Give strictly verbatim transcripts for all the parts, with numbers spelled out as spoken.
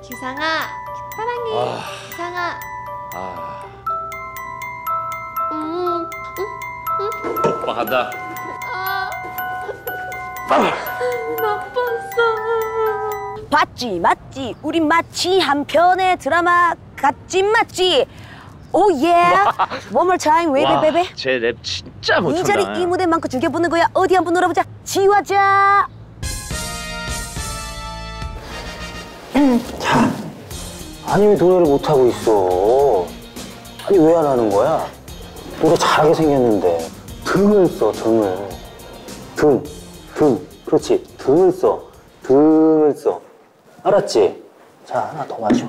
기상아, 사랑해. 아. 기상아. 아. 음, 오빠 간다. 아, 나빴어. 봤지 맞지 우리 마치 한 편의 드라마 같지 맞지 오예 One more time 와, 웨이베 베베 제 랩 진짜 못 이 춘다. 자리 이 무대만큼 죽여보는 거야 어디 한번 놀아보자 지화자 자, 아니 왜 노래를 못하고 있어? 아니 왜 안 하는 거야? 노래 잘하게 생겼는데 등을 써 등을 등, 등 그렇지 등을 써 등을 써 알았지? 자 하나 더 마셔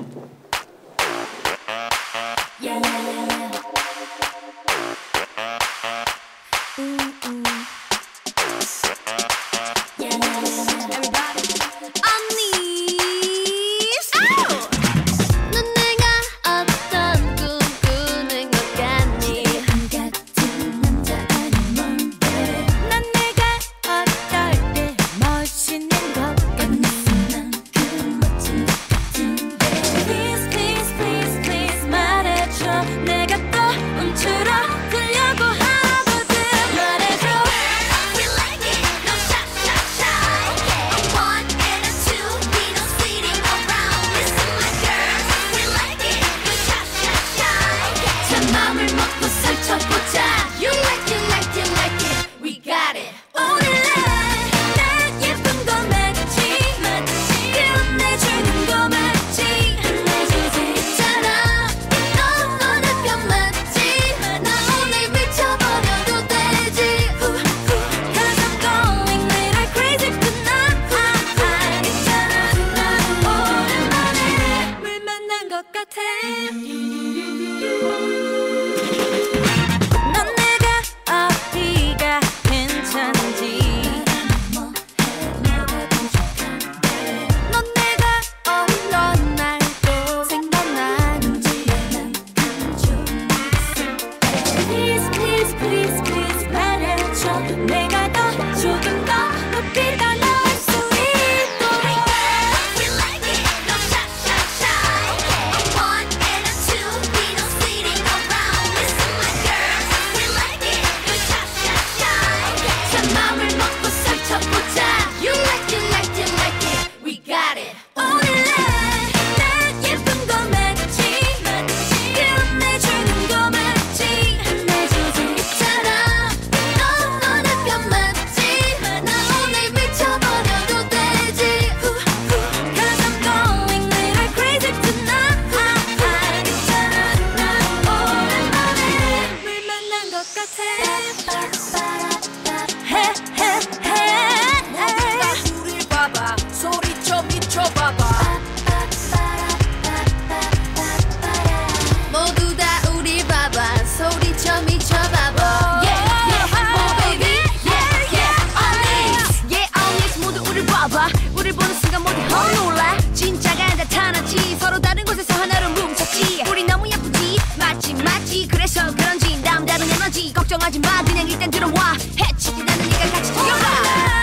걱정하지 마 그냥 일단 들어와 해치지 않는 네가 같이 뛰어가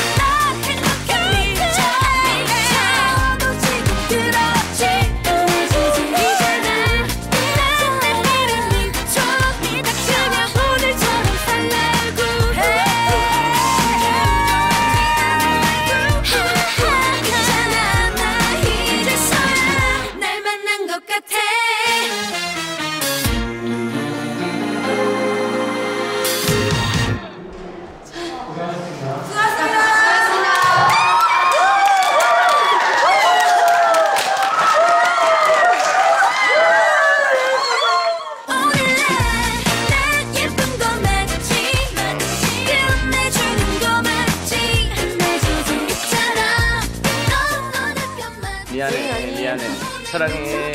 미안해, 미안해. 사랑해.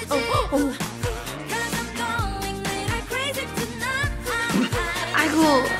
아이고.